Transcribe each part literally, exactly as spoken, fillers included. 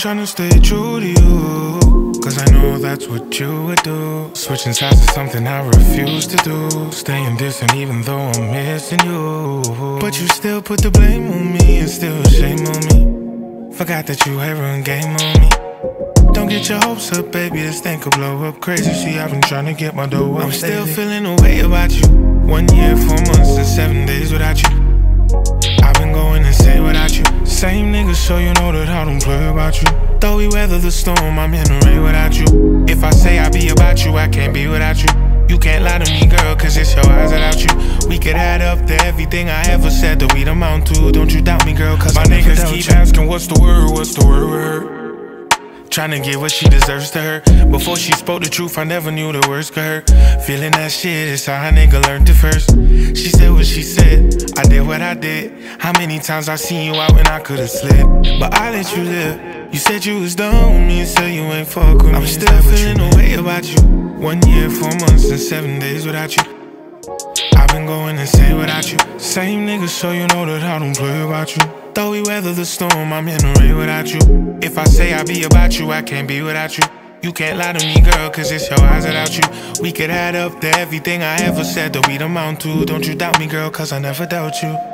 tryna stay true to you, cause I know that's what you would do. Switching sides is something I refuse to do. Staying distant even though I'm missing you. But you still put the blame on me and still shame on me. Forgot that you had run game on me. Don't get your hopes up, baby, this thing could blow up crazy. See, I've been tryna get my dough up. I'm still feeling a way about you. One year, four months, and seven days without you. I've been going insane without you. Same nigga, so you know that I don't play about you. Though we weather the storm, I'm in the rain without you. If I say I be about you, I can't be without you. You can't lie to me, girl, cause it's your eyes without you. We could add up to everything I ever said that we'd amount to. Don't you doubt me, girl, cause my niggas keep you. Asking what's the word, what's the word, word. Tryna get what she deserves to her. Before she spoke the truth, I never knew the words could hurt. Feeling that shit is how a nigga learned it first. She said what she said, I did what I did. How many times I seen you out and I could've slid, but I let you live. You said you was done with me, so you ain't fuck with me. I'm still feeling a way about you. One year, four months, and seven days without you. I've been going insane without you. Same nigga, so you know that I don't play about you. Though we weather the storm, I'm in the rain without you. If I say I be about you, I can't be without you. You can't lie to me, girl, cause it's your eyes without you. We could add up to everything I ever said that we'd amount to. Don't you doubt me, girl, cause I never doubt you.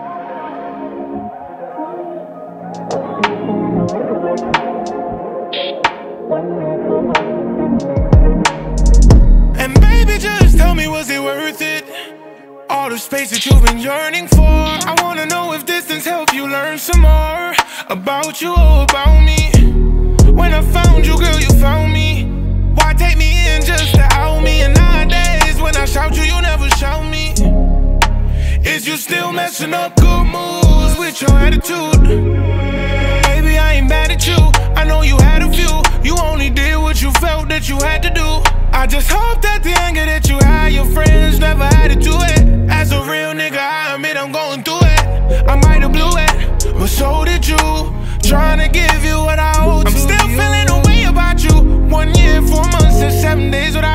And baby, just tell me, was it worth it? All the space that you've been yearning for. I wanna know if distance helped you learn some more about you or about me. When I found you, girl, you found me. Why take me in just to out me? And nowadays, when I shout you, you never shout me. Is you still messing up good moves with your attitude? Baby, I ain't mad at you. I know you had a few. You only did what you felt that you had to do. I just hope that the anger that you had, your friends never added to it. As a real nigga, I admit I'm going through it. I might have blew it, but so did you. Trying to give you what I owe to you. I'm still feeling a way about you. One year, four months, and seven days without